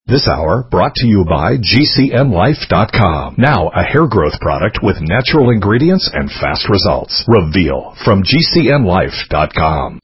This hour brought to you by GCNlife.com. Now a hair growth product with natural ingredients and fast results. Reveal from GCNlife.com.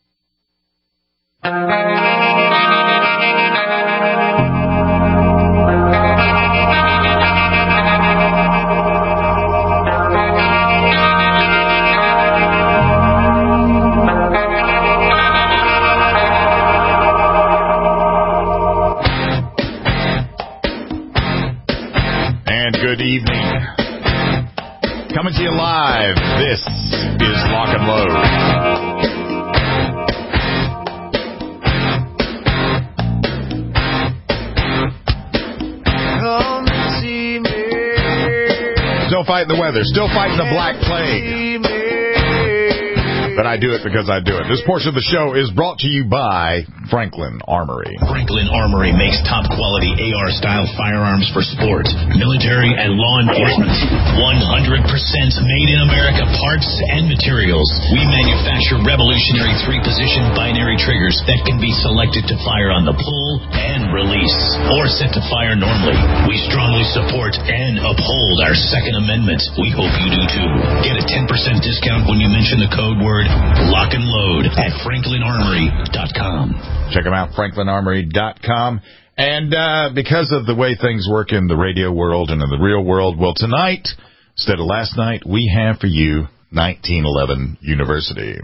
Good evening. Coming to you live, this is Lock and Load. Come see me. Still fighting the weather, still fighting the Black Plague. But I do it because I do it. This portion of the show is brought to you by Franklin Armory. Franklin Armory makes top-quality AR-style firearms for sport, military, and law enforcement. 100% made in America parts and materials. We manufacture revolutionary 3-position binary triggers that can be selected to fire on the pull and release, or set to fire normally. We strongly support and uphold our Second Amendment. We hope you do too. Get a 10% discount when you mention the code word Lock and Load at FranklinArmory.com. Check them out, FranklinArmory.com. And because of the way things work in the radio world and in the real world, well, tonight, instead of last night, we have for you 1911 University.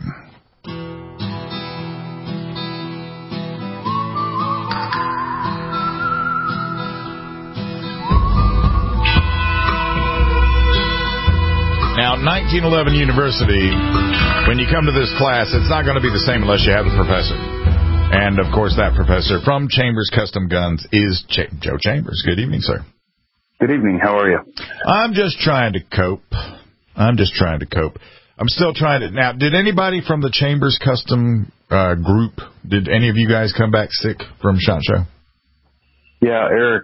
Now, 1911 University, when you come to this class, it's not going to be the same unless you have the professor. And, of course, that professor from Chambers Custom Guns is Joe Chambers. Good evening, sir. Good evening. How are you? I'm just trying to cope. I'm still trying to... Now, did anybody from the Chambers Custom group, did any of you guys come back sick from SHOT Show? Yeah, Eric,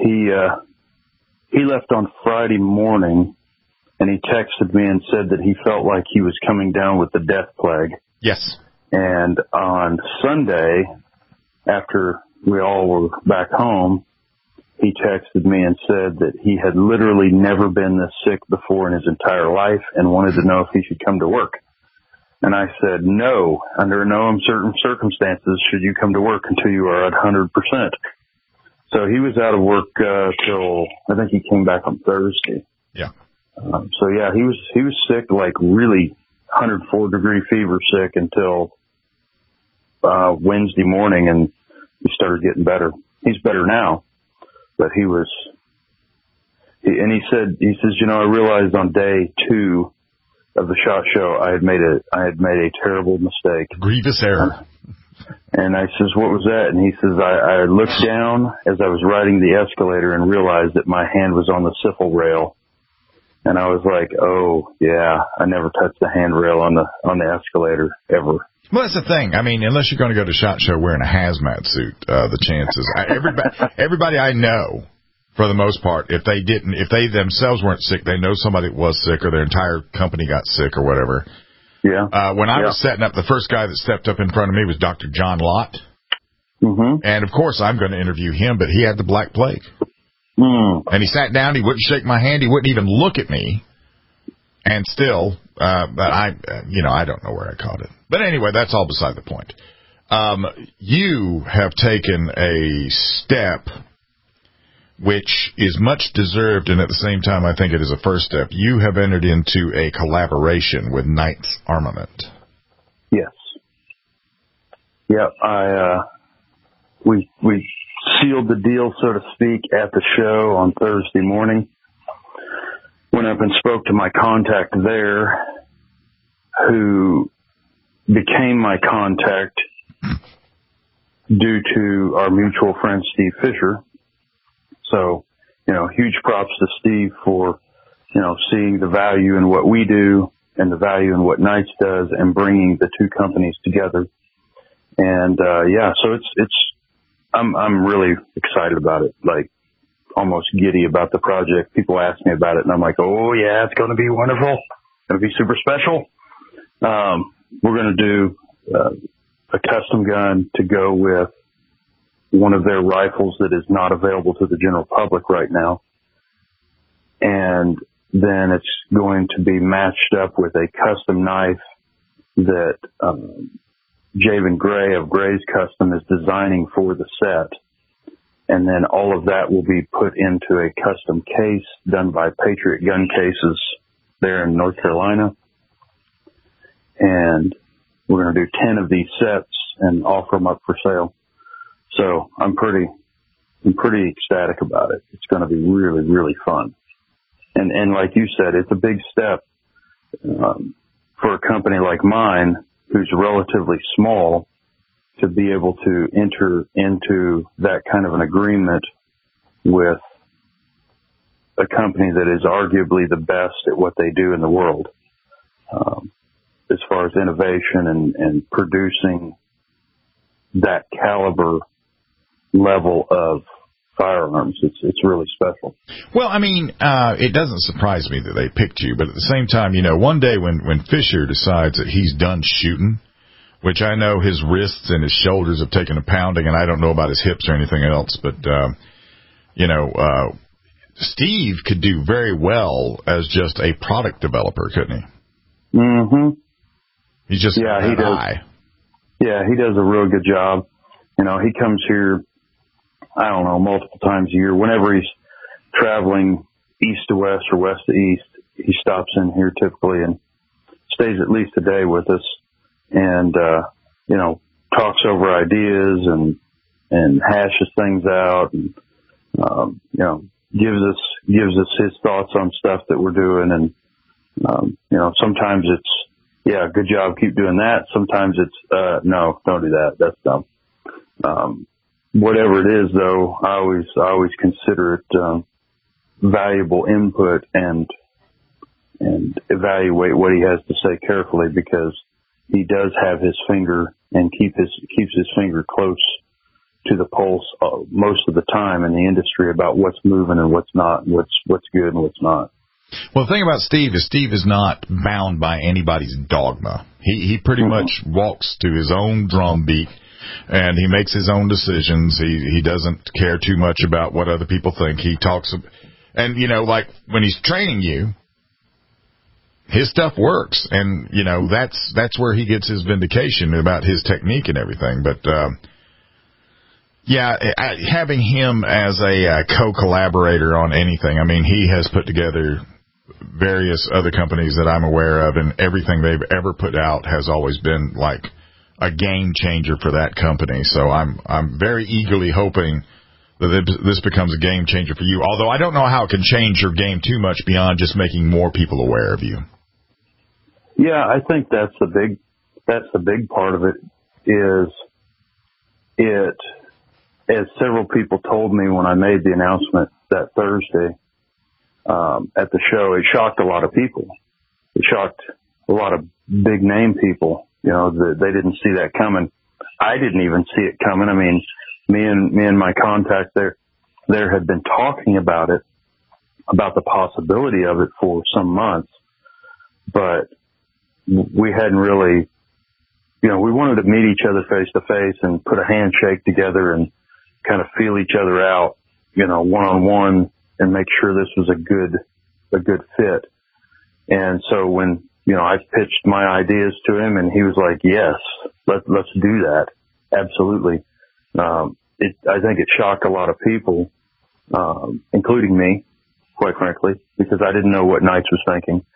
he left on Friday morning, and he texted me and said that he felt like he was coming down with the death plague. Yes. And on Sunday, after we all were back home, he texted me and said that he had literally never been this sick before in his entire life and wanted to know if he should come to work. And I said, no, under no uncertain circumstances should you come to work until you are at 100%. So he was out of work till I think he came back on Thursday. Yeah. So yeah, he was sick, like really 104-degree fever sick until Wednesday morning, and he started getting better. He's better now, but he says, you know, I realized on day 2 of the SHOT Show I had made a terrible mistake, grievous error. And I says, what was that? And he says, I looked down as I was riding the escalator and realized that my hand was on the siffle rail. And I was like, oh, yeah, I never touched the handrail on the escalator ever. Well, that's the thing. I mean, unless you're going to go to SHOT Show wearing a hazmat suit, the chances. Everybody I know, for the most part, if they themselves weren't sick, they know somebody was sick or their entire company got sick or whatever. Yeah. When I was setting up, the first guy that stepped up in front of me was Dr. John Lott. Mm-hmm. And, of course, I'm going to interview him, but he had the Black Plague. And he sat down, he wouldn't shake my hand, he wouldn't even look at me. And still, but I don't know where I caught it. But anyway, that's all beside the point. You have taken a step which is much deserved, and at the same time, I think it is a first step. You have entered into a collaboration with Knights Armament. Yes. Yeah, we sealed the deal, so to speak, at the show on Thursday morning. Went up and spoke to my contact there, who became my contact due to our mutual friend Steve Fisher. So, huge props to Steve for, seeing the value in what we do and the value in what Knights does and bringing the two companies together. And, so I'm really excited about it, like almost giddy about the project. People ask me about it and I'm like, oh yeah, it's going to be wonderful. It's going to be super special. We're going to do a custom gun to go with one of their rifles that is not available to the general public right now. And then it's going to be matched up with a custom knife that Javen Gray of Gray's Custom is designing for the set. And then all of that will be put into a custom case done by Patriot Gun Cases there in North Carolina. And we're going to do 10 of these sets and offer them up for sale. So I'm pretty ecstatic about it. It's going to be really, really fun. And like you said, it's a big step for a company like mine, who's relatively small, to be able to enter into that kind of an agreement with a company that is arguably the best at what they do in the world, as far as innovation and producing that caliber level of firearms. It's really special. Well, I mean, it doesn't surprise me that they picked you, but at the same time, one day when Fisher decides that he's done shooting, which I know his wrists and his shoulders have taken a pounding, and I don't know about his hips or anything else, but, Steve could do very well as just a product developer, couldn't he? Mm-hmm. He's just he does. Yeah, he does a real good job. He comes here, I don't know, multiple times a year. Whenever he's traveling east to west or west to east, he stops in here typically and stays at least a day with us and, talks over ideas and hashes things out and, gives us his thoughts on stuff that we're doing. And, sometimes it's, yeah, good job, keep doing that. Sometimes it's, no, don't do that. That's dumb. Whatever it is, though, I always consider it valuable input and evaluate what he has to say carefully, because he does have his finger and keeps his finger close to the pulse most of the time in the industry about what's moving and what's not, and what's good and what's not. Well, the thing about Steve is not bound by anybody's dogma. He pretty much walks to his own drumbeat. And he makes his own decisions. He doesn't care too much about what other people think. He talks, and like when he's training you, his stuff works, and that's where he gets his vindication about his technique and everything. But having him as a co-collaborator on anything, I mean, he has put together various other companies that I'm aware of, and everything they've ever put out has always been like a game changer for that company. So I'm very eagerly hoping that this becomes a game changer for you. Although I don't know how it can change your game too much beyond just making more people aware of you. Yeah, I think that's the big part of it. Is it, as several people told me when I made the announcement that Thursday at the show, it shocked a lot of people. It shocked a lot of big name people. They didn't see that coming. I didn't even see it coming. I mean, me and my contact there had been talking about it, about the possibility of it for some months, but we hadn't really, we wanted to meet each other face to face and put a handshake together and kind of feel each other out, one-on-one, and make sure this was a good fit. And so when, I pitched my ideas to him and he was like, yes, let's do that. Absolutely. I think it shocked a lot of people, including me, quite frankly, because I didn't know what Knights was thinking.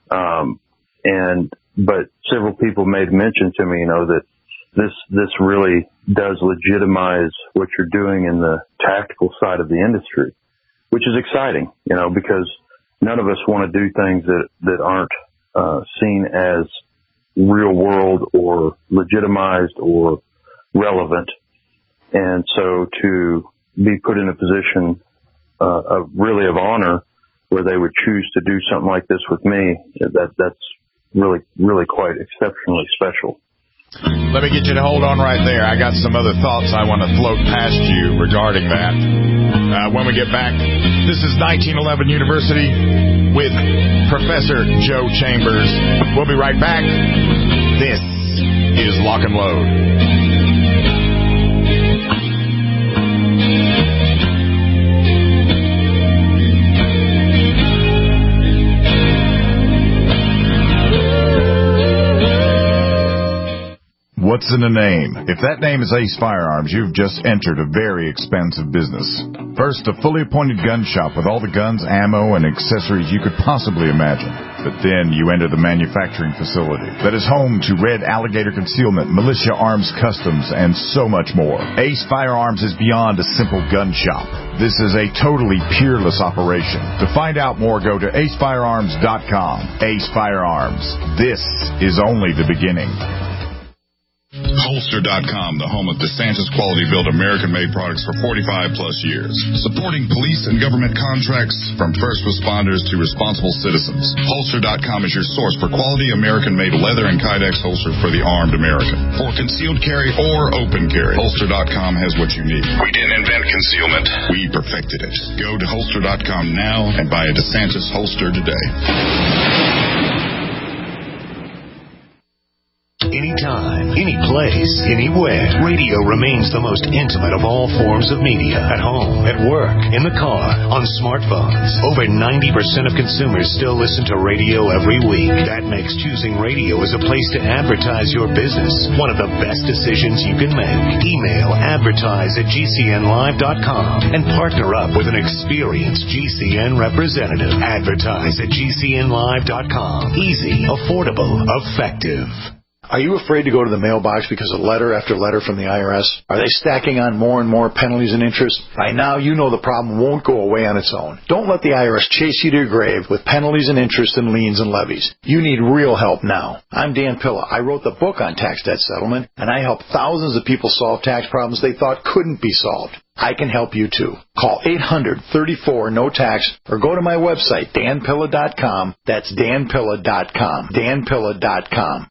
But several people made mention to me, that this really does legitimize what you're doing in the tactical side of the industry, which is exciting, because none of us want to do things that aren't seen as real world or legitimized or relevant. And so to be put in a position really of honor where they would choose to do something like this with me, that's really, really quite exceptionally special. Let me get you to hold on right there. I got some other thoughts I want to float past you regarding that. When we get back, this is 1911 University with Professor Joe Chambers. We'll be right back. This is Lock and Load. What's in a name? If that name is Ace Firearms, you've just entered a very expensive business. First, a fully appointed gun shop with all the guns, ammo, and accessories you could possibly imagine. But then you enter the manufacturing facility that is home to Red Alligator Concealment, Militia Arms Customs, and so much more. Ace Firearms is beyond a simple gun shop. This is a totally peerless operation. To find out more, go to acefirearms.com. Ace Firearms. This is only the beginning. Holster.com, the home of DeSantis quality-built American-made products for 45-plus years. Supporting police and government contracts from first responders to responsible citizens. Holster.com is your source for quality American-made leather and Kydex holsters for the armed American. For concealed carry or open carry, Holster.com has what you need. We didn't invent concealment. We perfected it. Go to Holster.com now and buy a DeSantis holster today. Anytime, any place, anywhere. Radio remains the most intimate of all forms of media. At home, at work, in the car, on smartphones. Over 90% of consumers still listen to radio every week. That makes choosing radio as a place to advertise your business one of the best decisions you can make. Email advertise@gcnlive.com and partner up with an experienced GCN representative. Advertise at gcnlive.com. Easy, affordable, effective. Are you afraid to go to the mailbox because of letter after letter from the IRS? Are they stacking on more and more penalties and interest? By now, you know the problem won't go away on its own. Don't let the IRS chase you to your grave with penalties and interest and liens and levies. You need real help now. I'm Dan Pilla. I wrote the book on tax debt settlement, and I help thousands of people solve tax problems they thought couldn't be solved. I can help you too. Call 800-34-NO-TAX or go to my website, danpilla.com. That's danpilla.com. danpilla.com.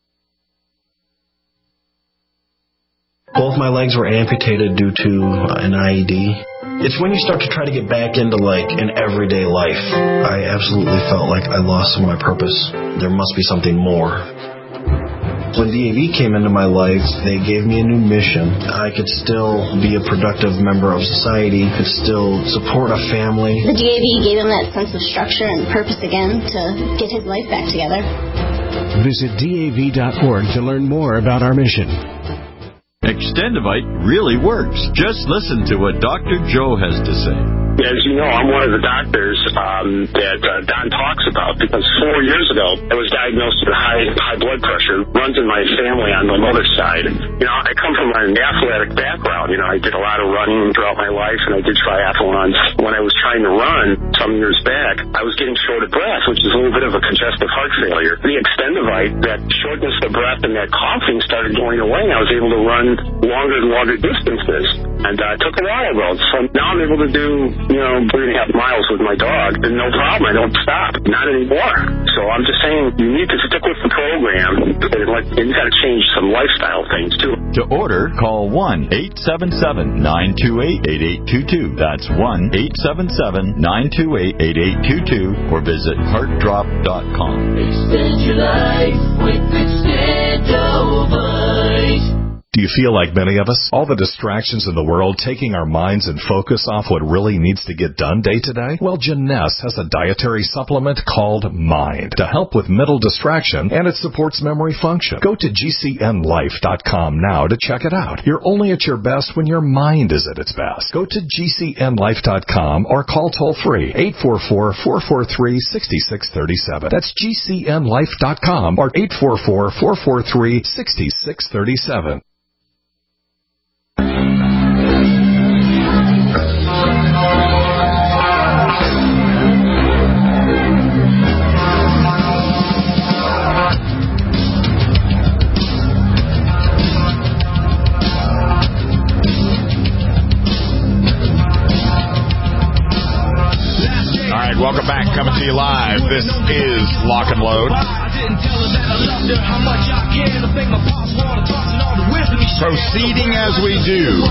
Both my legs were amputated due to an IED. It's when you start to try to get back into, an everyday life. I absolutely felt like I lost some of my purpose. There must be something more. When DAV came into my life, they gave me a new mission. I could still be a productive member of society, could still support a family. The DAV gave him that sense of structure and purpose again to get his life back together. Visit DAV.org to learn more about our mission. Extendivite really works. Just listen to what Dr. Joe has to say. As you know, I'm one of the doctors that Don talks about because 4 years ago I was diagnosed with high blood pressure. Runs in my family on my mother's side. I come from an athletic background. I did a lot of running throughout my life, and I did triathlons. When I was trying to run some years back, I was getting short of breath, which is a little bit of a congestive heart failure. The Extendivite, that shortness of breath and that coughing started going away, and I was able to run longer and longer distances. And I took a while ago. So now I'm able to do 3.5 miles with my dog, and no problem. I don't stop. Not anymore. So I'm just saying you need to stick with the program, and you got to change some lifestyle things too. To order, call 1-877-928-8822. That's 1-877-928-8822, or visit heartdrop.com. Extend your life with Extendivite. Do you feel like many of us? All the distractions in the world taking our minds and focus off what really needs to get done day to day? Well, Jeunesse has a dietary supplement called Mind to help with mental distraction, and it supports memory function. Go to GCNlife.com now to check it out. You're only at your best when your mind is at its best. Go to GCNlife.com or call toll-free 844-443-6637. That's GCNlife.com or 844-443-6637. Welcome back. Coming to you live. This is Lock and Load. Proceeding as we do.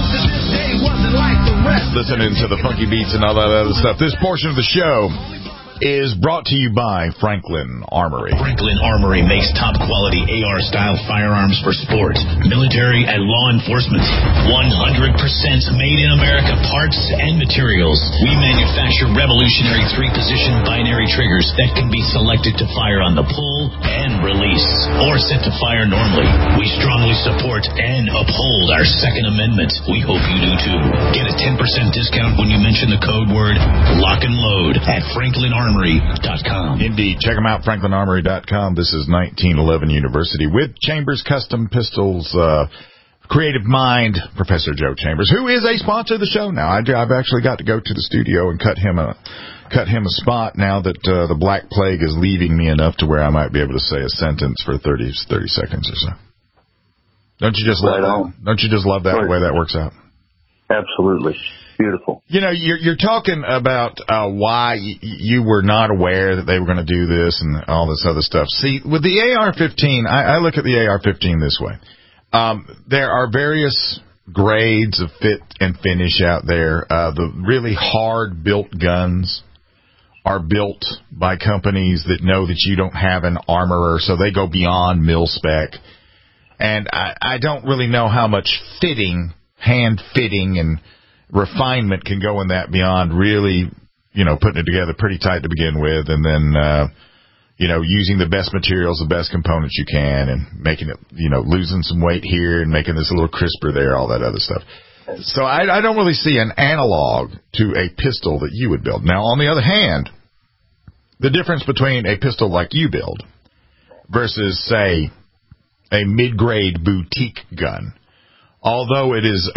Listening to the funky beats and all that other stuff. This portion of the show is brought to you by Franklin Armory. Franklin Armory makes top-quality AR-style firearms for sport, military, and law enforcement. 100% made in America parts and materials. We manufacture revolutionary 3-position binary triggers that can be selected to fire on the pull and release, or set to fire normally. We strongly support and uphold our Second Amendment. We hope you do too. Get a 10% discount when you mention the code word Lock and Load at FranklinArmory.com. Indeed. Check them out, FranklinArmory.com. This is 1911 University with Chambers Custom Pistols, Creative Mind, Professor Joe Chambers, who is a sponsor of the show now. I've actually got to go to the studio and cut him a spot now that the Black Plague is leaving me enough to where I might be able to say a sentence for 30 seconds or so. Don't you just love that? Don't you just love that, the way that works out? Absolutely. Beautiful. You know, you're talking about why you were not aware that they were going to do this and all this other stuff. See, with the AR-15, I look at the AR-15 this way. There are various grades of fit and finish out there. The really hard-built guns are built by companies that know that you don't have an armorer, so they go beyond mil spec. And I don't really know how much hand fitting and refinement can go in that beyond really, putting it together pretty tight to begin with, and then, using the best materials, the best components you can, and making it, losing some weight here and making this a little crisper there, all that other stuff. So I don't really see an analog to a pistol that you would build. Now, on the other hand, the difference between a pistol like you build versus, say, a mid-grade boutique gun, although it is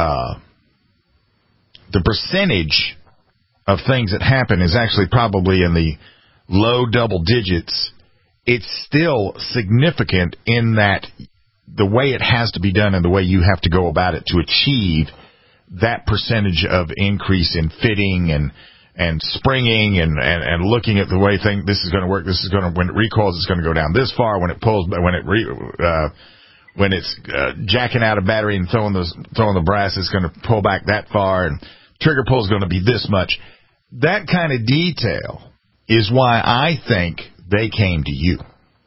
the percentage of things that happen is actually probably in the low double digits, it's still significant in that the way it has to be done and the way you have to go about it to achieve that percentage of increase in fitting and springing and looking at the way this is going to work. This is going to, when it recoils, it's going to go down this far. When it pulls, when it's jacking out a battery and throwing the brass, it's going to pull back that far, and trigger pull is going to be this much. That kind of detail is why I think they came to you.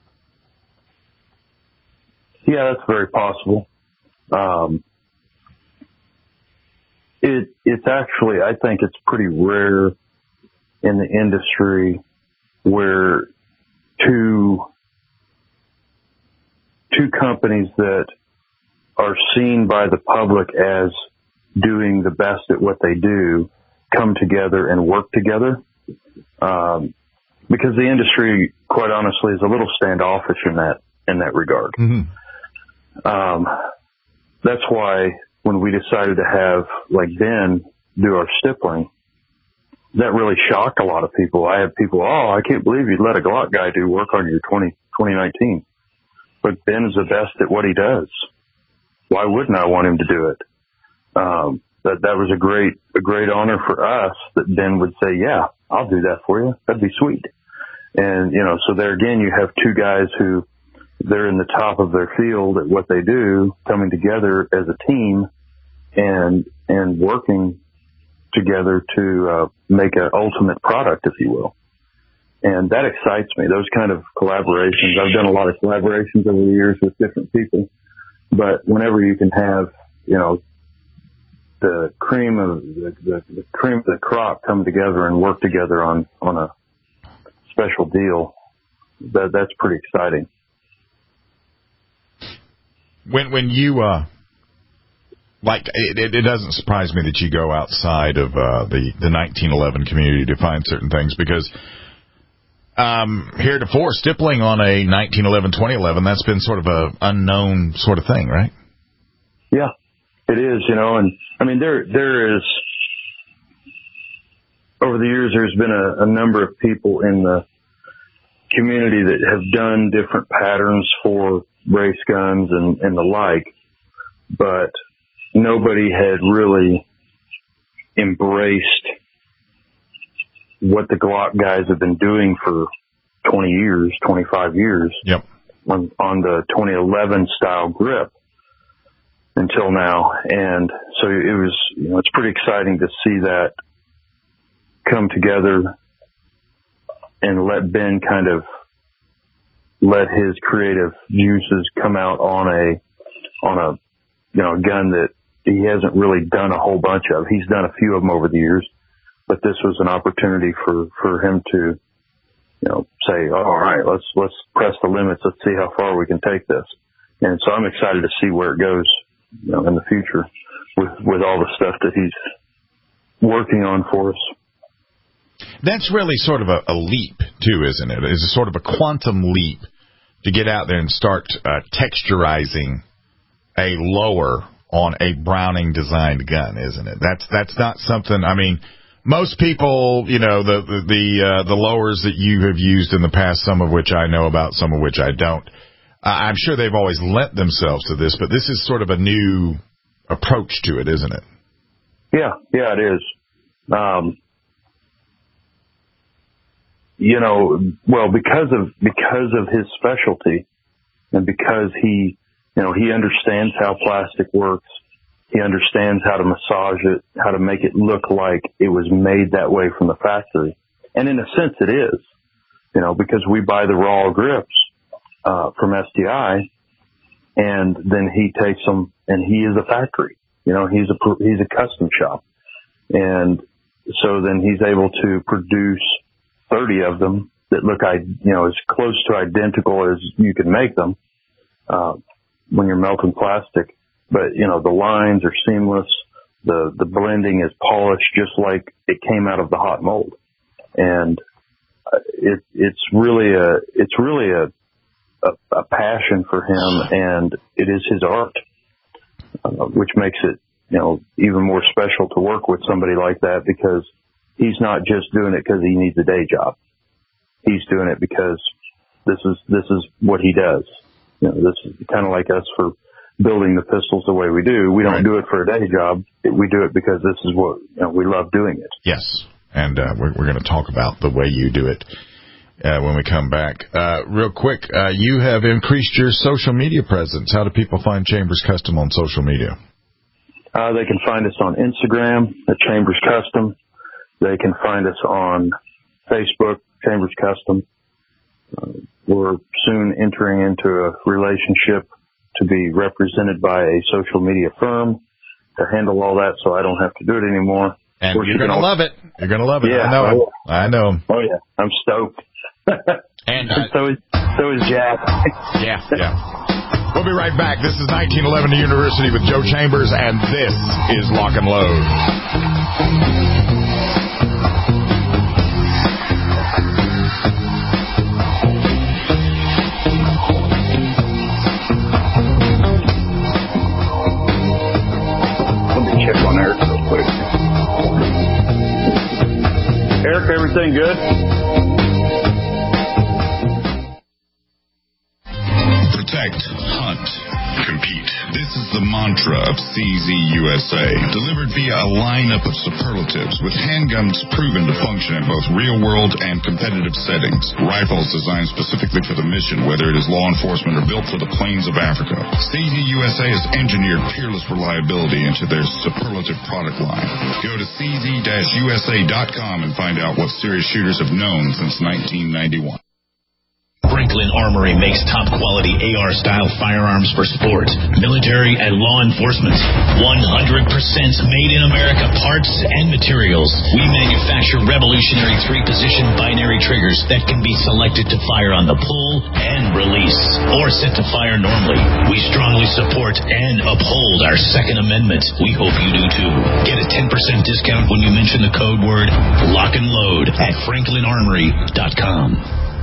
Yeah, that's very possible. It's actually, I think it's pretty rare in the industry where two companies that are seen by the public as doing the best at what they do come together and work together. Because the industry, quite honestly, is a little standoffish in that regard. Mm-hmm. That's why when we decided to have, like, Ben do our stippling, that really shocked a lot of people. I had people, I can't believe you'd let a Glock guy do work on your 2019. But Ben is the best at what he does. Why wouldn't I want him to do it? That was a great honor for us that Ben would say, yeah, I'll do that for you. That'd be sweet. And, so there again, you have two guys who they're in the top of their field at what they do, coming together as a team and working together to make an ultimate product, if you will. And that excites me, those kind of collaborations. I've done a lot of collaborations over the years with different people, but whenever you can have, the cream of the crop come together and work together on a special deal, that's pretty exciting. When you it doesn't surprise me that you go outside of the 1911 community to find certain things, because heretofore stippling on a 1911 2011, that's been sort of a unknown sort of thing, right? Yeah, it is. And I mean there is, over the years there's been a number of people in the community that have done different patterns for race guns and the like, but nobody had really embraced what the Glock guys have been doing for 20 years, 25 years. Yep. On the 2011 style grip until now. And so it was, it's pretty exciting to see that come together let Ben kind of let his creative juices come out on a gun that he hasn't really done a whole bunch of. He's done a few of them over the years, but this was an opportunity for him to, say, all right, let's press the limits. Let's see how far we can take this. And so I'm excited to see where it goes, in the future with all the stuff that he's working on for us. That's really sort of a leap, too, isn't it? It's a sort of a quantum leap to get out there and start texturizing a lower on a Browning-designed gun, isn't it? That's not something. I mean, most people, the lowers that you have used in the past, some of which I know about, some of which I don't. I'm sure they've always lent themselves to this, but this is sort of a new approach to it, isn't it? Yeah, it is. Because of his specialty, and because he understands how plastic works, he understands how to massage it, how to make it look like it was made that way from the factory. And in a sense it is, because we buy the raw grips from STI, and then he takes them, and he is a factory. He's a custom shop, and so then he's able to produce 30 of them that look, as close to identical as you can make them when you're melting plastic. But the lines are seamless. The blending is polished, just like it came out of the hot mold, and it's really a passion for him, and it is his art, which makes it, even more special to work with somebody like that, because he's not just doing it because he needs a day job. He's doing it because this is what he does. This is kind of like us for building the pistols the way we do. We don't do it for a day job. We do it because this is what, we love doing it. Yes. And we're going to talk about the way you do it when we come back. Real quick, you have increased your social media presence. How do people find Chambers Custom on social media? They can find us on Instagram at Chambers Custom. They can find us on Facebook, Chambers Custom. We're soon entering into a relationship to be represented by a social media firm to handle all that, so I don't have to do it anymore. And you're going to love it. You're going to love it. Yeah, I know. Oh, yeah. I'm stoked. And so is Jack. Yeah. We'll be right back. This is 1911 University with Joe Chambers, and this is Lock and Load. Let me check on Eric real quick. Eric, everything good? Protect, hunt, compete. This is the mantra of CZ USA, delivered via a lineup of superlatives with handguns proven to function in both real-world and competitive settings. Rifles designed specifically for the mission, whether it is law enforcement or built for the plains of Africa. CZ USA has engineered peerless reliability into their superlative product line. Go to cz-usa.com and find out what serious shooters have known since 1991. Franklin Armory makes top-quality AR-style firearms for sport, military, and law enforcement. 100% made in America parts and materials. We manufacture revolutionary 3-position binary triggers that can be selected to fire on the pull and release, or set to fire normally. We strongly support and uphold our Second Amendment. We hope you do too. Get a 10% discount when you mention the code word Lock and Load at FranklinArmory.com.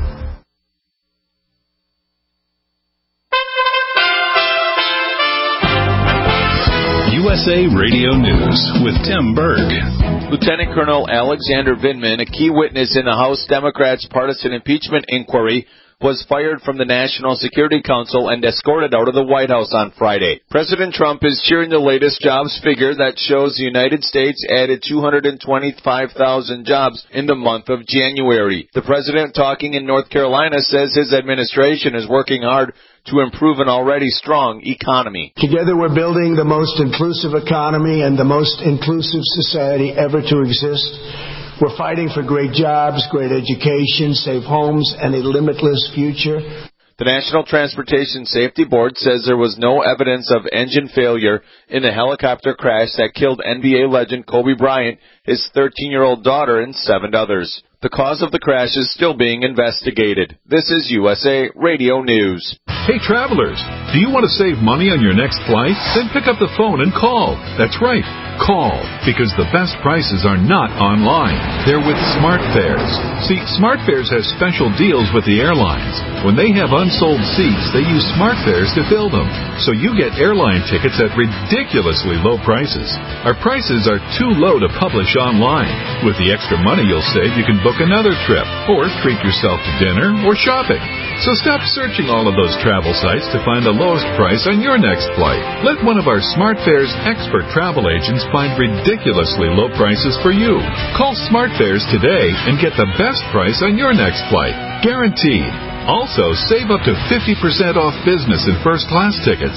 USA Radio News with Tim Berg. Lieutenant Colonel Alexander Vindman, a key witness in the House Democrats' partisan impeachment inquiry, was fired from the National Security Council and escorted out of the White House on Friday. President Trump is cheering the latest jobs figure that shows the United States added 225,000 jobs in the month of January. The president, talking in North Carolina, says his administration is working hard to improve an already strong economy. Together we're building the most inclusive economy and the most inclusive society ever to exist. We're fighting for great jobs, great education, safe homes, and a limitless future. The National Transportation Safety Board says there was no evidence of engine failure in the helicopter crash that killed NBA legend Kobe Bryant, his 13-year-old daughter, and 7 others. The cause of the crash is still being investigated. This is USA Radio News. Hey, travelers, do you want to save money on your next flight? Then pick up the phone and call. That's right. Call, because the best prices are not online. They're with SmartFares. See, SmartFares has special deals with the airlines. When they have unsold seats, they use SmartFares to fill them. So you get airline tickets at ridiculously low prices. Our prices are too low to publish online. With the extra money you'll save, you can book another trip, or treat yourself to dinner or shopping. So stop searching all of those travel sites to find the lowest price on your next flight. Let one of our SmartFares expert travel agents find ridiculously low prices for you. Call SmartFares today and get the best price on your next flight. Guaranteed. Also, save up to 50% off business and first-class tickets.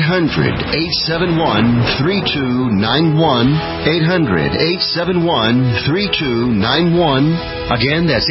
800-871-3291. 800-871-3291. Again, that's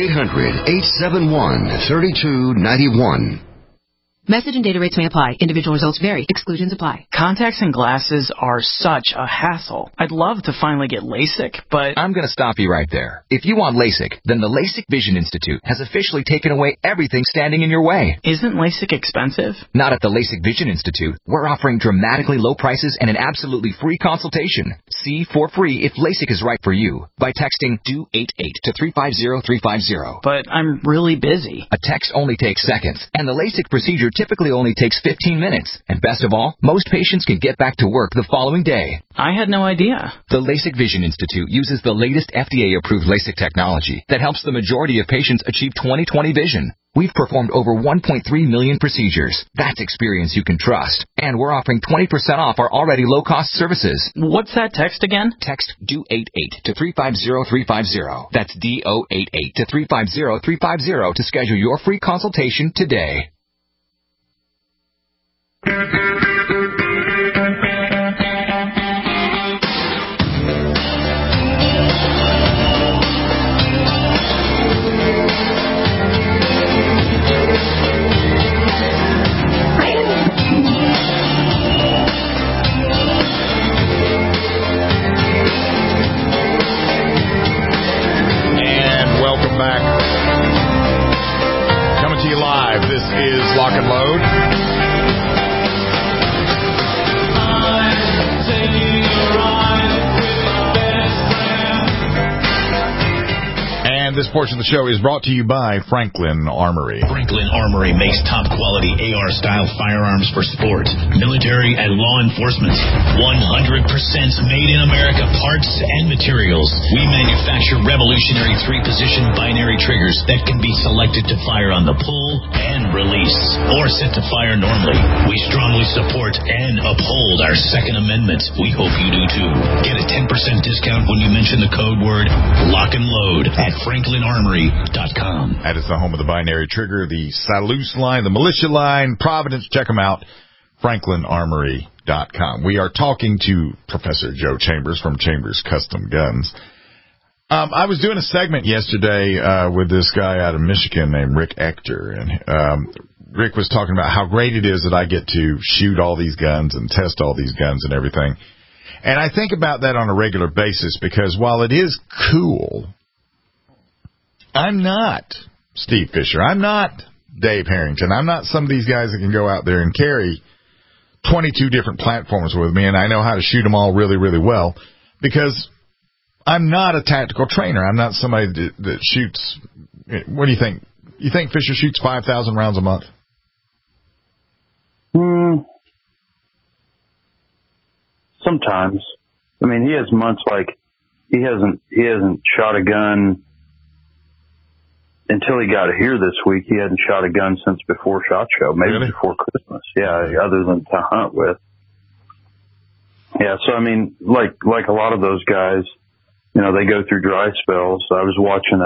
800-871-3291. Message and data rates may apply. Individual results vary. Exclusions apply. Contacts and glasses are such a hassle. I'd love to finally get LASIK, but... I'm going to stop you right there. If you want LASIK, then the LASIK Vision Institute has officially taken away everything standing in your way. Isn't LASIK expensive? Not at the LASIK Vision Institute. We're offering dramatically low prices and an absolutely free consultation. See for free if LASIK is right for you by texting DO88 to 350350. But I'm really busy. A text only takes seconds, and the LASIK procedure typically only takes 15 minutes. And best of all, most patients can get back to work the following day. I had no idea. The LASIK Vision Institute uses the latest FDA-approved LASIK technology that helps the majority of patients achieve 20/20 vision. We've performed over 1.3 million procedures. That's experience you can trust. And we're offering 20% off our already low-cost services. What's that text again? Text DO88 to 350350. That's DO88 to 350350 to schedule your free consultation today. And welcome back. Coming to you live. This is Lock and Load. And this portion of the show is brought to you by Franklin Armory. Franklin Armory makes top-quality AR-style firearms for sport, military, and law enforcement. 100% made in America parts and materials. We manufacture revolutionary 3-position binary triggers that can be selected to fire on the pull and release, or set to fire normally. We strongly support and uphold our Second Amendment. We hope you do too. Get a 10% discount when you mention the code word Lock and Load at FranklinArmory.com. That is the home of the binary trigger, the Salus line, the militia line, Providence. Check them out, FranklinArmory.com. We are talking to Professor Joe Chambers from Chambers Custom Guns. I was doing a segment yesterday with this guy out of Michigan named Rick Ector, and Rick was talking about how great it is that I get to shoot all these guns and test all these guns and everything. And I think about that on a regular basis because while it is cool, I'm not Steve Fisher. I'm not Dave Harrington. I'm not some of these guys that can go out there and carry 22 different platforms with me, and I know how to shoot them all really, really well because I'm not a tactical trainer. I'm not somebody that shoots. What do you think? You think Fisher shoots 5,000 rounds a month? Sometimes. I mean, he has months like he hasn't shot a gun until he got here this week. He hadn't shot a gun since before SHOT Show, maybe before Christmas. Yeah, other than to hunt with. Yeah, so I mean, like a lot of those guys, you know, they go through dry spells. I was watching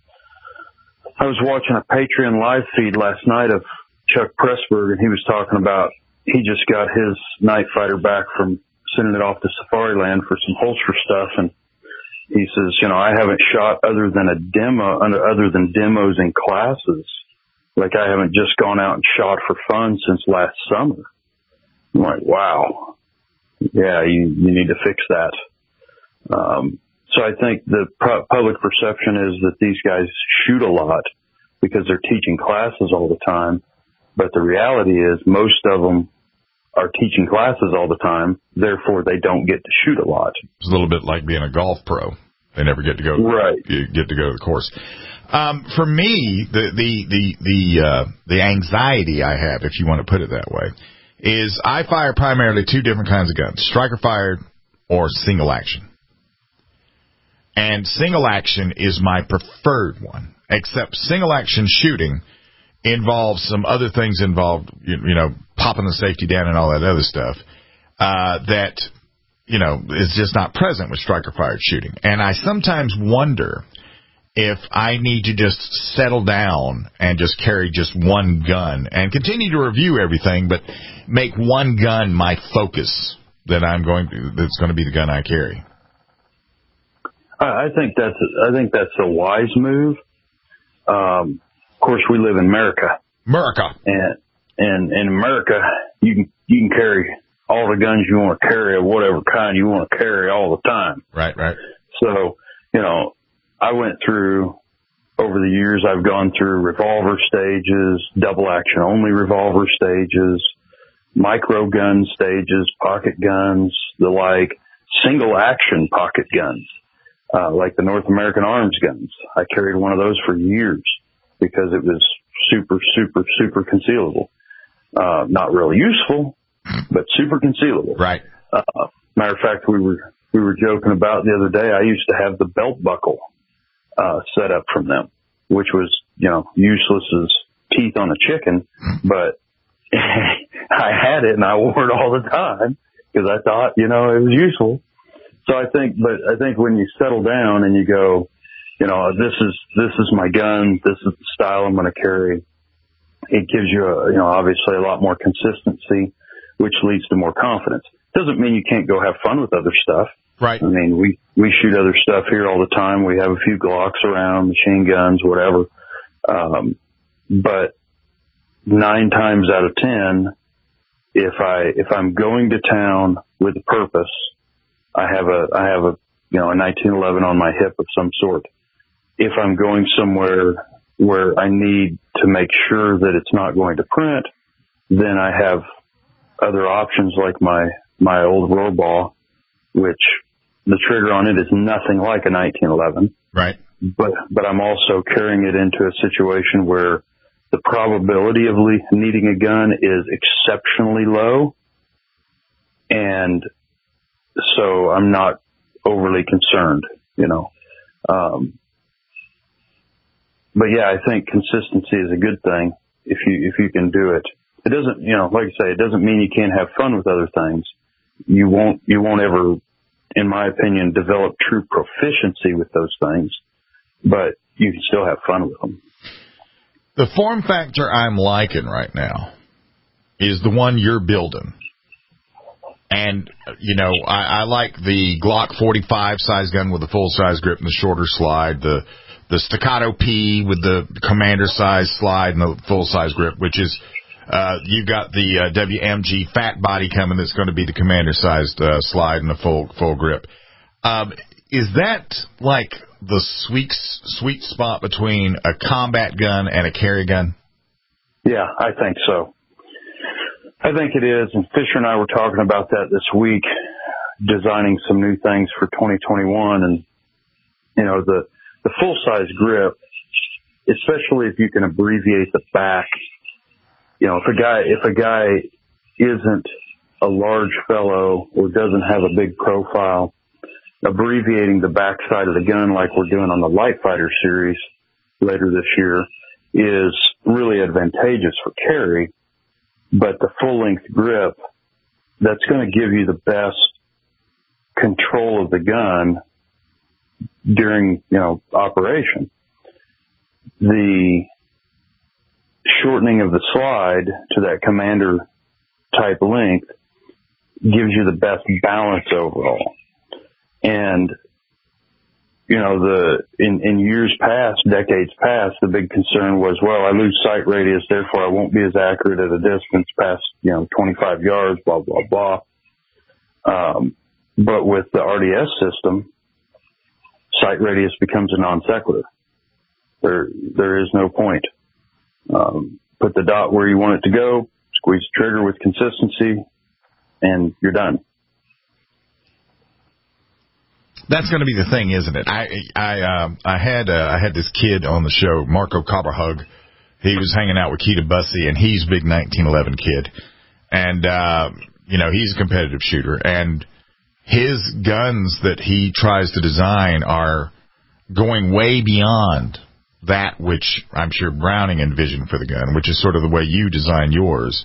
a Patreon live feed last night of Chuck Pressburg, and he was talking about he just got his Night Fighter back from sending it off to Safari Land for some holster stuff, and he says, I haven't shot other than demos in classes. Like I haven't just gone out and shot for fun since last summer. I'm like, wow. Yeah, you need to fix that. So I think the public perception is that these guys shoot a lot because they're teaching classes all the time. But the reality is most of them are teaching classes all the time. Therefore, they don't get to shoot a lot. It's a little bit like being a golf pro. They never get to go. Right. Get to go to the course. For me, the anxiety I have, if you want to put it that way, is I fire primarily two different kinds of guns: striker fired or single action. And single action is my preferred one, except single action shooting involves some other things involved, popping the safety down and all that other stuff, that, is just not present with striker fired shooting. And I sometimes wonder if I need to just settle down and just carry just one gun and continue to review everything, but make one gun my focus that's going to be the gun I carry. I think that's a wise move. Of course, we live in America. And in America, you can carry all the guns you want to carry of whatever kind you want to carry all the time. Right. So, I went through, over the years, I've gone through revolver stages, double action only revolver stages, micro gun stages, pocket guns, the like, single action pocket guns. Like the North American Arms guns. I carried one of those for years because it was super, super, super concealable. Not really useful, but super concealable. Right. Matter of fact, we were joking about the other day. I used to have the belt buckle set up from them, which was, useless as teeth on a chicken, but I had it and I wore it all the time because I thought, it was useful. So I think when you settle down and you go, this is my gun, this is the style I'm going to carry, it gives you obviously a lot more consistency, which leads to more confidence. Doesn't mean you can't go have fun with other stuff. Right. I mean, we shoot other stuff here all the time. We have a few Glocks around, machine guns, whatever. But 9 times out of 10, if I'm going to town with a purpose, I have a 1911 on my hip of some sort. If I'm going somewhere where I need to make sure that it's not going to print, then I have other options like my old Rohrbach, which the trigger on it is nothing like a 1911. Right. But I'm also carrying it into a situation where the probability of needing a gun is exceptionally low. And so I'm not overly concerned, but yeah, I think consistency is a good thing if you can do it. It doesn't, like I say, it doesn't mean you can't have fun with other things. You won't ever, in my opinion, develop true proficiency with those things, but you can still have fun with them. The form factor I'm liking right now is the one you're building. And, I like the Glock 45 size gun with the full size grip and the shorter slide, the Staccato P with the commander size slide and the full size grip, which is, you've got the WMG fat body coming that's going to be the commander sized slide and the full grip. Is that like the sweet spot between a combat gun and a carry gun? Yeah, I think so. I think it is, and Fisher and I were talking about that this week, designing some new things for 2021, and the full-size grip, especially if you can abbreviate the back. If a guy isn't a large fellow or doesn't have a big profile, abbreviating the back side of the gun like we're doing on the Light Fighter series later this year is really advantageous for carry. But the full-length grip, that's going to give you the best control of the gun during, operation. The shortening of the slide to that commander type length gives you the best balance overall. And in years past, decades past, the big concern was, well, I lose sight radius, therefore I won't be as accurate at a distance past, 25 yards, blah, blah, blah. But with the RDS system, sight radius becomes a non sequitur. There is no point. Put the dot where you want it to go, squeeze the trigger with consistency, and you're done. That's going to be the thing, isn't it? I had this kid on the show, Marco Caberhug. He was hanging out with Keita Bussey, and he's a big 1911 kid. And, he's a competitive shooter. And his guns that he tries to design are going way beyond that which I'm sure Browning envisioned for the gun, which is sort of the way you design yours.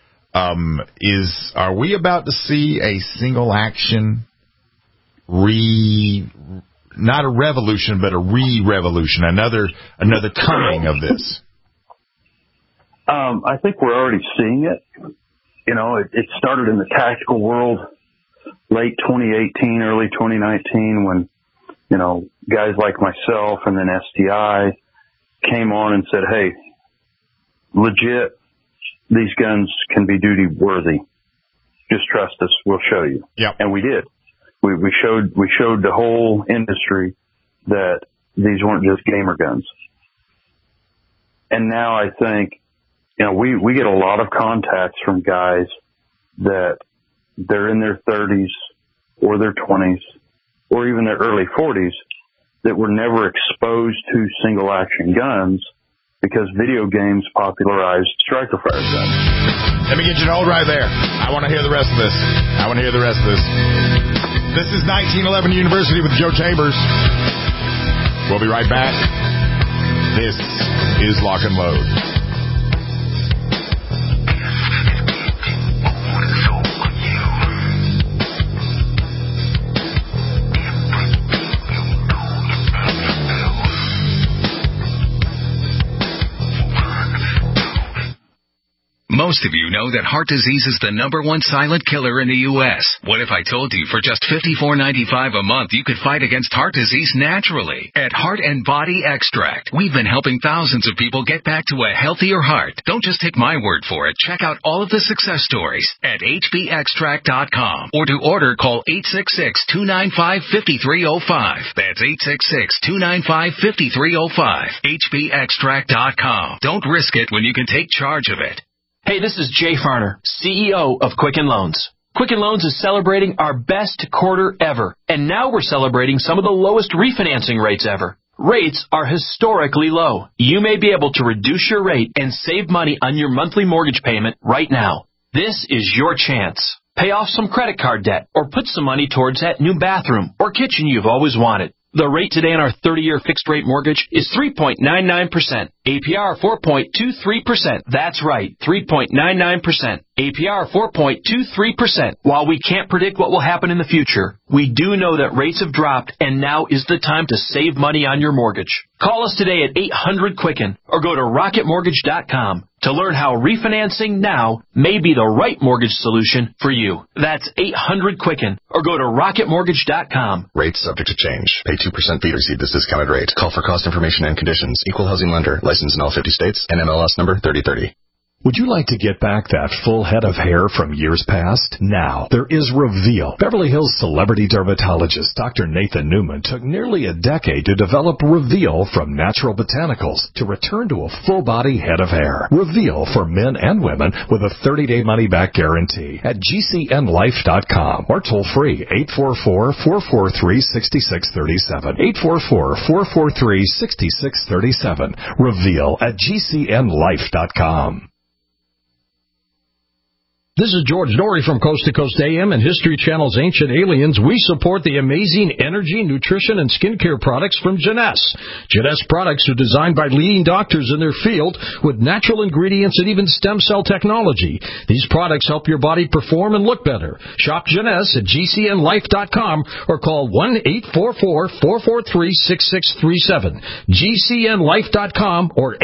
Are we about to see a single action not a revolution, but a re-revolution, another coming of this? I think we're already seeing it. It started in the tactical world late 2018, early 2019 when, guys like myself and then STI came on and said, hey, legit, these guns can be duty worthy. Just trust us. We'll show you. Yep. And we did. We showed the whole industry that these weren't just gamer guns. And now I think, we get a lot of contacts from guys that they're in their 30s or their 20s or even their early 40s that were never exposed to single action guns because video games popularized striker fire guns. Let me get you to hold right there. I want to hear the rest of this. This is 1911 University with Joe Chambers. We'll be right back. This is Lock and Load. Most of you know that heart disease is the #1 silent killer in the U.S. What if I told you for just $54.95 a month you could fight against heart disease naturally? At Heart and Body Extract, we've been helping thousands of people get back to a healthier heart. Don't just take my word for it. Check out all of the success stories at hbextract.com. Or to order, call 866-295-5305. That's 866-295-5305. hbextract.com. Don't risk it when you can take charge of it. Hey, this is Jay Farner, CEO of Quicken Loans. Quicken Loans is celebrating our best quarter ever, and now we're celebrating some of the lowest refinancing rates ever. Rates are historically low. You may be able to reduce your rate and save money on your monthly mortgage payment right now. This is your chance. Pay off some credit card debt or put some money towards that new bathroom or kitchen you've always wanted. The rate today on our 30-year fixed-rate mortgage is 3.99%. APR 4.23%. That's right, 3.99%. APR 4.23%. While we can't predict what will happen in the future, we do know that rates have dropped and now is the time to save money on your mortgage. Call us today at 800-QUICKEN or go to rocketmortgage.com to learn how refinancing now may be the right mortgage solution for you. That's 800-QUICKEN or go to rocketmortgage.com. Rates subject to change. Pay 2% fee to receive this discounted rate. Call for cost information and conditions. Equal housing lender. Licensed in all 50 states. NMLS number 3030. Would you like to get back that full head of hair from years past? Now, there is Reveal. Beverly Hills celebrity dermatologist Dr. Nathan Newman took nearly a decade to develop Reveal from natural botanicals to return to a full-body head of hair. Reveal for men and women with a 30-day money-back guarantee at GCNlife.com or toll free 844-443-6637. 844-443-6637. Reveal at GCNlife.com. This is George Dory from Coast to Coast AM and History Channel's Ancient Aliens. We support the amazing energy, nutrition, and skincare products from Jeunesse. Jeunesse products are designed by leading doctors in their field with natural ingredients and even stem cell technology. These products help your body perform and look better. Shop Jeunesse at GCNlife.com or call 1-844-443-6637. GCNlife.com or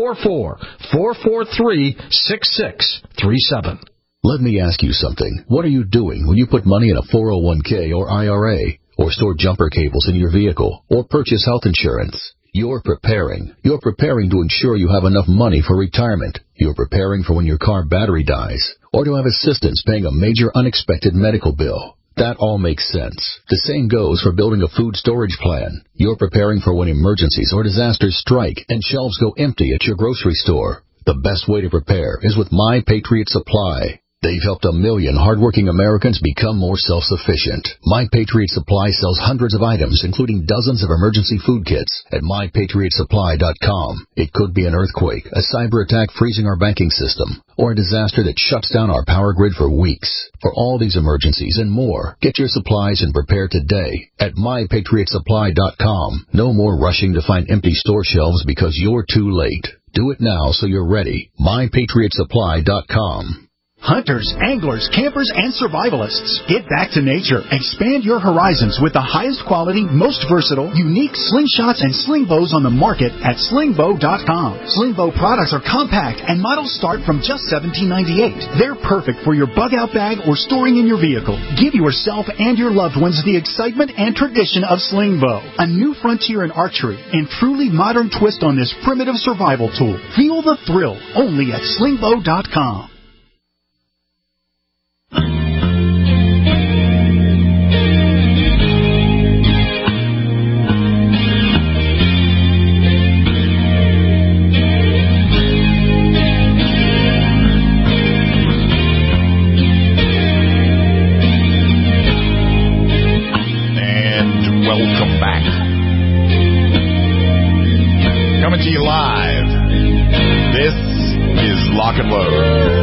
844-443-6637. Let me ask you something. What are you doing when you put money in a 401k or IRA? or store jumper cables in your vehicle, or purchase health insurance. You're preparing. You're preparing to ensure you have enough money for retirement. You're preparing for when your car battery dies, or to have assistance paying a major unexpected medical bill. That all makes sense. The same goes for building a food storage plan. You're preparing for when emergencies or disasters strike and shelves go empty at your grocery store. The best way to prepare is with My Patriot Supply. They've helped 1 million hardworking Americans become more self-sufficient. My Patriot Supply sells hundreds of items, including dozens of emergency food kits at MyPatriotSupply.com. It could be an earthquake, a cyber attack freezing our banking system, or a disaster that shuts down our power grid for weeks. For all these emergencies and more, get your supplies and prepare today at MyPatriotSupply.com. No more rushing to find empty store shelves because you're too late. Do it now so you're ready. MyPatriotSupply.com. Hunters, anglers, campers, and survivalists, get back to nature. Expand your horizons with the highest quality, most versatile, unique slingshots and sling bows on the market at slingbow.com. Slingbow products are compact and models start from just $17.98. They're perfect for your bug-out bag or storing in your vehicle. Give yourself and your loved ones the excitement and tradition of Slingbow, a new frontier in archery and truly modern twist on this primitive survival tool. Feel the thrill only at slingbow.com. Coming to you live. This is Lock and Load.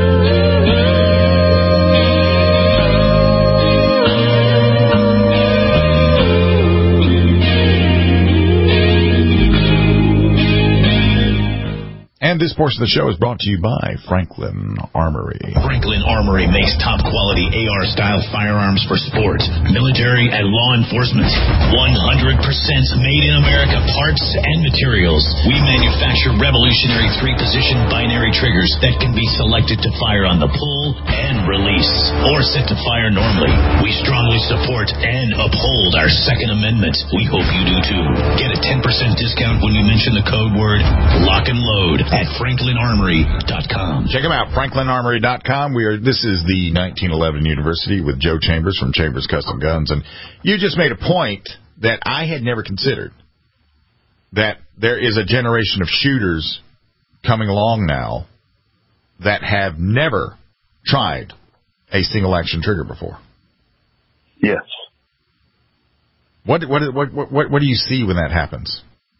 And this portion of the show is brought to you by Franklin Armory. Franklin Armory makes top-quality AR-style firearms for sport, military, and law enforcement. 100% made in America parts and materials. We manufacture revolutionary 3-position binary triggers that can be selected to fire on the pull and release, or set to fire normally. We strongly support and uphold our Second Amendment. We hope you do too. Get a 10% discount when you mention the code word Lock and Load at FranklinArmory.com. Check them out, FranklinArmory.com. This is the 1911 University with Joe Chambers from Chambers Custom Guns, and you just made a point that I had never considered, that there is a generation of shooters coming along now that have never tried a single-action trigger before. Yes. What do you see when that happens?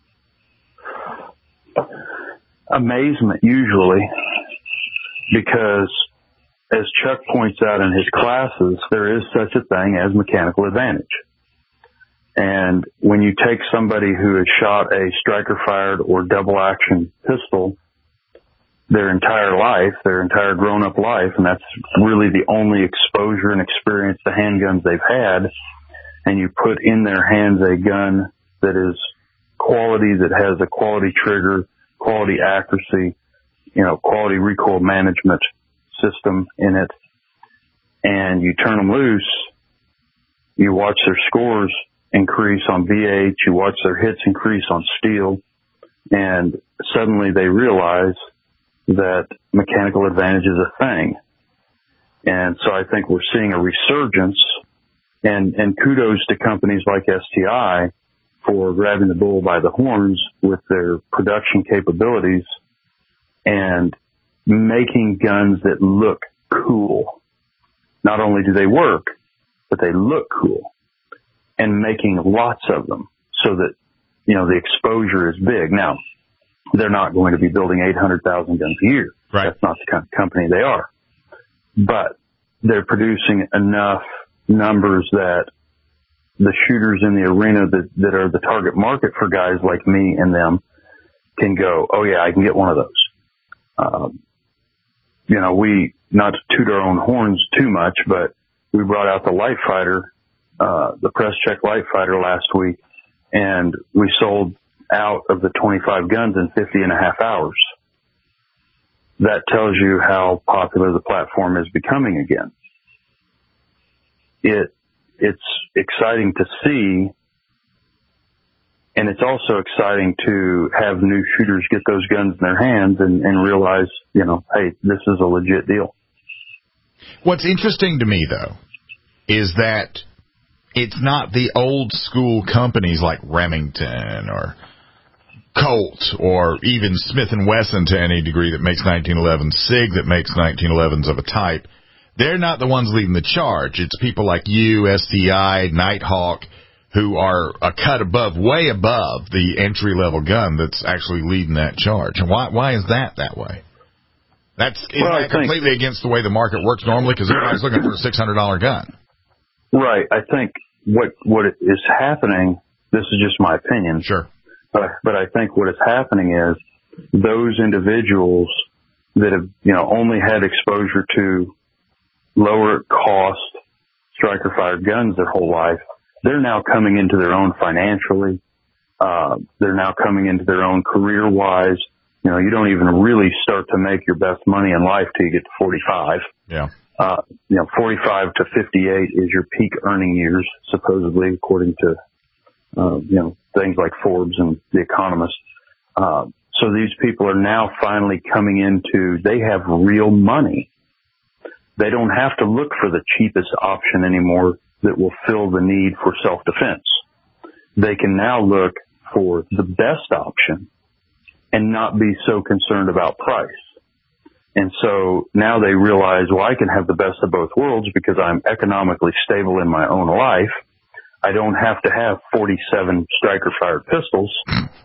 Amazement, usually, because as Chuck points out in his classes, there is such a thing as mechanical advantage. And when you take somebody who has shot a striker-fired or double-action pistol their entire life, their entire grown-up life, and that's really the only exposure and experience to handguns they've had, and you put in their hands a gun that is quality, that has a quality trigger, quality accuracy, quality recoil management system in it, and you turn them loose, you watch their scores increase on VH, you watch their hits increase on steel, and suddenly they realize that mechanical advantage is a thing. And so I think we're seeing a resurgence, and kudos to companies like STI for grabbing the bull by the horns with their production capabilities and making guns that look cool. Not only do they work, but they look cool, and making lots of them so that, the exposure is big. Now, they're not going to be building 800,000 guns a year. Right. That's not the kind of company they are. But they're producing enough numbers that the shooters in the arena that are the target market for guys like me and them can go, oh yeah, I can get one of those. We, not to toot our own horns too much, but we brought out the Light Fighter, the Press Check Light Fighter last week, and we sold out of the 25 guns in 50 and a half hours. That tells you how popular the platform is becoming again. It it's exciting to see. And it's also exciting to have new shooters get those guns in their hands and realize, hey, this is a legit deal. What's interesting to me, though, is that it's not the old school companies like Remington or Colt or even Smith & Wesson to any degree that makes 1911, SIG that makes 1911s of a type. They're not the ones leading the charge. It's people like you, STI, Nighthawk, who are a cut above, way above the entry-level gun that's actually leading that charge. And why is that way? That's completely against the way the market works normally because everybody's looking for a $600 gun. Right. I think what is happening, this is just my opinion. Sure. But I think what is happening is those individuals that have, only had exposure to lower cost striker fired guns their whole life, they're now coming into their own financially. They're now coming into their own career-wise. You don't even really start to make your best money in life till you get to 45. Yeah. 45 to 58 is your peak earning years, supposedly, according to, things like Forbes and The Economist. So these people are now finally coming into, they have real money. They don't have to look for the cheapest option anymore that will fill the need for self-defense. They can now look for the best option and not be so concerned about price. And so now they realize, well, I can have the best of both worlds because I'm economically stable in my own life. I don't have to have 47 striker-fired pistols.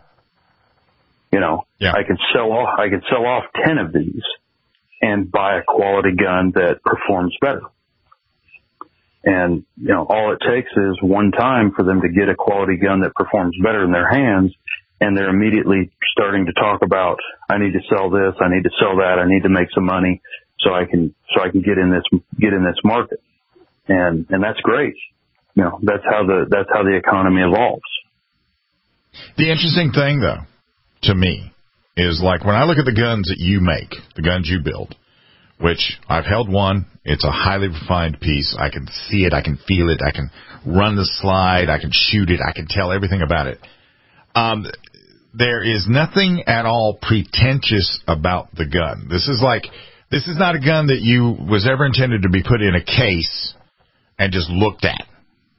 Yeah. I can sell off 10 of these and buy a quality gun that performs better. And, all it takes is one time for them to get a quality gun that performs better in their hands, and they're immediately starting to talk about, I need to sell this, I need to sell that, I need to make some money so I can get in this market. And that's great. That's how the economy evolves. The interesting thing, though, to me, is like when I look at the guns that you make, the guns you build, which I've held one. It's a highly refined piece. I can see it. I can feel it. I can run the slide. I can shoot it. I can tell everything about it. There is nothing at all pretentious about the gun. This is not a gun that was ever intended to be put in a case and just looked at.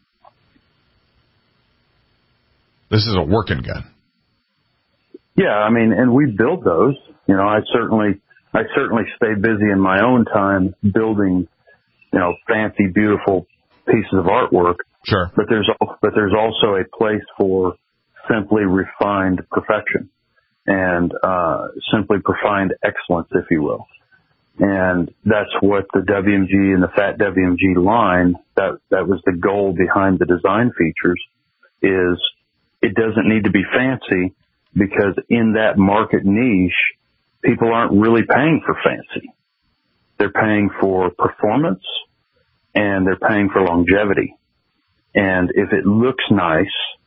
This is a working gun. Yeah, and we build those. I certainly stay busy in my own time building, fancy, beautiful pieces of artwork. Sure. But there's also a place for simply refined perfection and simply refined excellence, if you will. And that's what the WMG and the Fat WMG line, that was the goal behind the design features, is it doesn't need to be fancy because in that market niche, people aren't really paying for fancy. They're paying for performance and they're paying for longevity. And if it looks nice,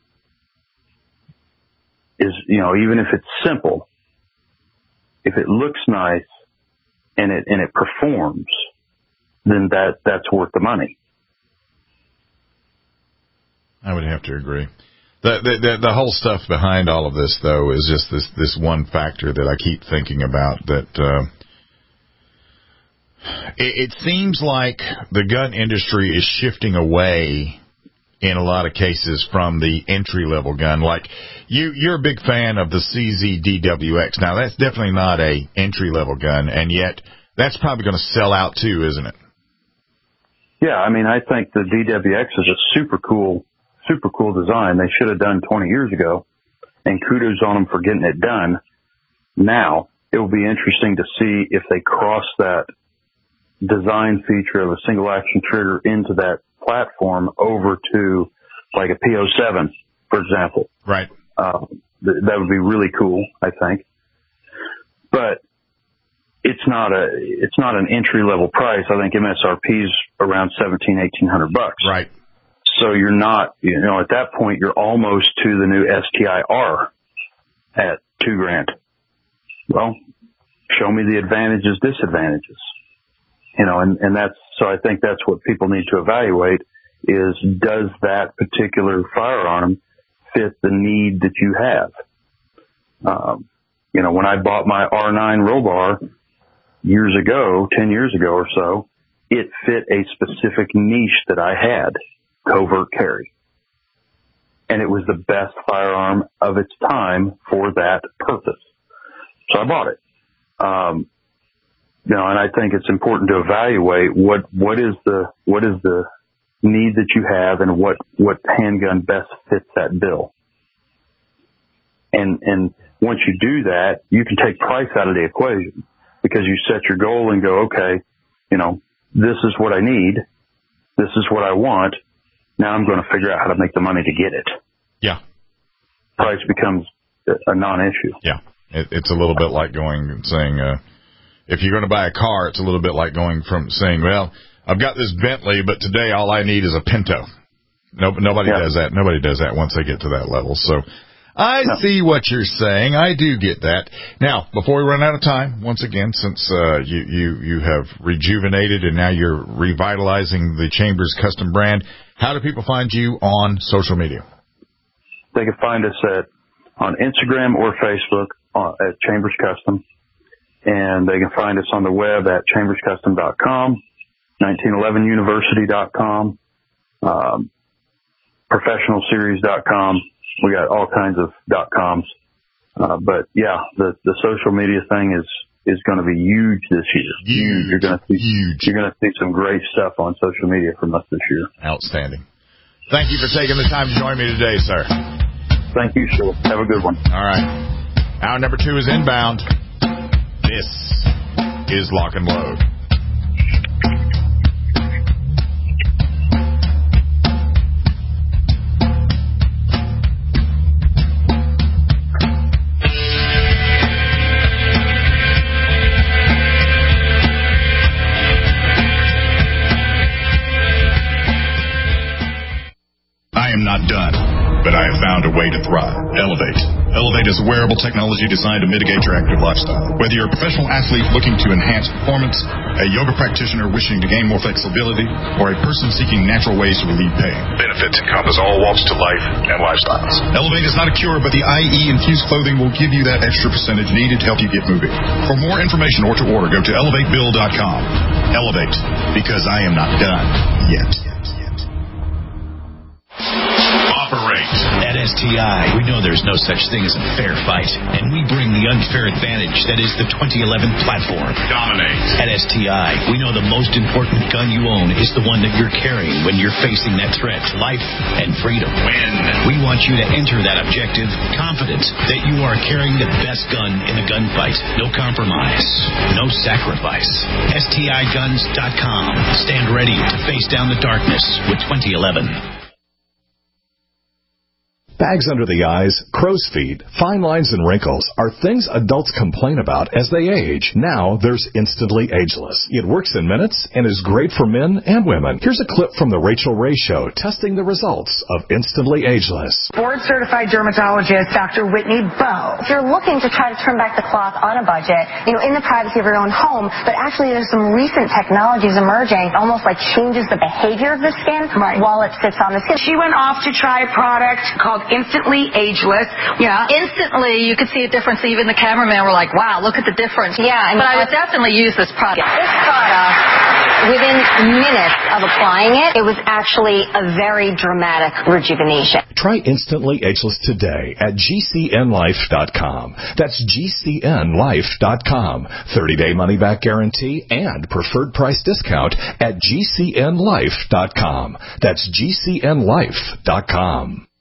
even if it's simple, if it looks nice and it performs, then that's worth the money. I would have to agree. The whole stuff behind all of this, though, is just this one factor that I keep thinking about, that it seems like the gun industry is shifting away in a lot of cases from the entry-level gun. Like, you're a big fan of the CZ-DWX. Now, that's definitely not a entry-level gun, and yet that's probably going to sell out, too, isn't it? Yeah, I think the DWX is a super cool design. They should have done 20 years ago, and kudos on them for getting it done. Now, it will be interesting to see if they cross that design feature of a single action trigger into that platform over to like a P07, for example. Right. That would be really cool, I think. But it's not an entry level price. I think MSRP is around $1,700-1,800. Right. So you're not, at that point, you're almost to the new STI-R at $2,000. Well, show me the advantages, disadvantages. And that's, so I think that's what people need to evaluate is does that particular firearm fit the need that you have? When I bought my R9 roll bar years ago, 10 years ago or so, it fit a specific niche that I had, covert carry. And it was the best firearm of its time for that purpose. So I bought it. And I think it's important to evaluate what is the need that you have and what handgun best fits that bill. And once you do that, you can take price out of the equation because you set your goal and go, okay, this is what I need. This is what I want. Now I'm going to figure out how to make the money to get it. Yeah. Price becomes a non-issue. Yeah. It's a little bit like going and saying, if you're going to buy a car, it's a little bit like going from saying, well, I've got this Bentley, but today all I need is a Pinto. Nobody does that. Nobody does that once they get to that level. So I see what you're saying. I do get that. Now, before we run out of time, once again, since you have rejuvenated and now you're revitalizing the Chambers Custom brand, how do people find you on social media? They can find us on Instagram or Facebook at Chambers Custom, and they can find us on the web at chamberscustom.com, 1911university.com, professionalseries.com. We got all kinds of .coms. But yeah, the social media thing is going to be huge this year. Huge. You're going to see some great stuff on social media from us this year. Outstanding. Thank you for taking the time to join me today, sir. Thank you, sir. Have a good one. All right. Hour number 2 is inbound. This is Lock and Load. I am not done, but I have found a way to thrive. Elevate is a wearable technology designed to mitigate your active lifestyle. Whether you're a professional athlete looking to enhance performance, a yoga practitioner wishing to gain more flexibility, or a person seeking natural ways to relieve pain, benefits encompass all walks to life and lifestyles. Elevate is not a cure, but the IE-infused clothing will give you that extra percentage needed to help you get moving. For more information or to order, go to elevatebill.com. Elevate, because I am not done yet. At STI, we know there's no such thing as a fair fight, and we bring the unfair advantage that is the 2011 platform. Dominate. At STI, we know the most important gun you own is the one that you're carrying when you're facing that threat to life and freedom. Win. We want you to enter that objective confident that you are carrying the best gun in the gunfight. No compromise, no sacrifice. STIguns.com. Stand ready to face down the darkness with 2011. Bags under the eyes, crow's feet, fine lines, and wrinkles are things adults complain about as they age. Now there's Instantly Ageless. It works in minutes and is great for men and women. Here's a clip from the Rachel Ray Show testing the results of Instantly Ageless. Board-certified dermatologist Dr. Whitney Bowe. If you're looking to try to turn back the clock on a budget, in the privacy of your own home, but actually there's some recent technologies emerging, almost like changes the behavior of the skin while it sits on the skin. She went off to try a product called Instantly Ageless. Yeah. Instantly, you could see a difference. Even the cameraman were like, wow, look at the difference. Yeah. But I would definitely use this product. This product, within minutes of applying it, it was actually a very dramatic rejuvenation. Try Instantly Ageless today at GCNlife.com. That's GCNlife.com. 30-day money-back guarantee and preferred price discount at GCNlife.com. That's GCNlife.com.